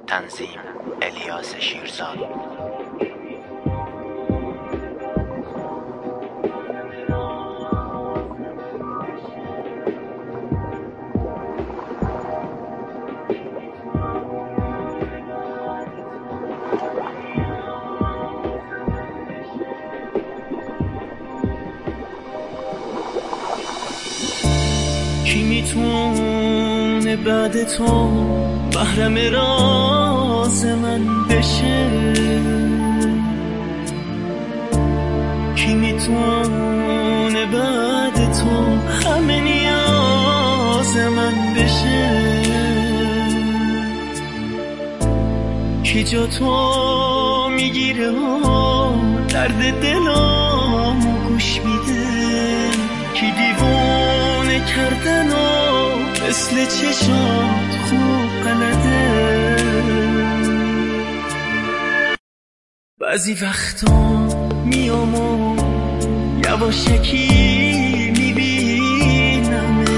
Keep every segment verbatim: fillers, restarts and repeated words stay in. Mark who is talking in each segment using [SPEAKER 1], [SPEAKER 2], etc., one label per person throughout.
[SPEAKER 1] تنظیم الیاس شیرزاد.
[SPEAKER 2] کی میتونه بعد تو محرم راز من بشه؟ کی میتونه بعد تو همه نیاز من بشه؟ کی جا تو میگیره و درد دلامو گوش میده؟ کی دیوونه کردن و مثل چشات خوب بلده؟ بعضی وقتا میام و یواشکی میبینمت،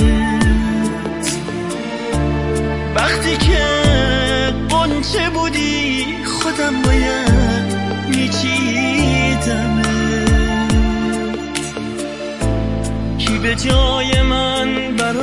[SPEAKER 2] وقتی که قنچه بودی خودم باید میچیدمت. کی به جای من بر